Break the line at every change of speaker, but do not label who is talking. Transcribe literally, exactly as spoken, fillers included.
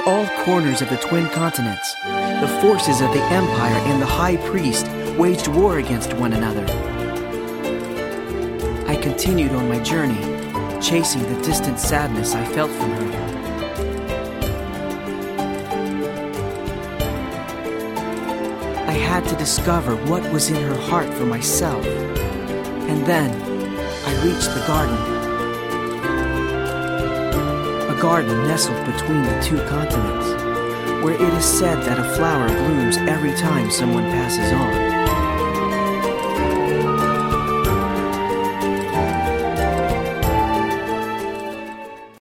all corners of the twin continents, the forces of the Empire and the High Priest waged war against one another. I continued on my journey, chasing the distant sadness I felt from her. I had to discover what was in her heart for myself. And then, I reached the garden. A garden nestled between the two continents, where it is said that a flower blooms every time someone passes on.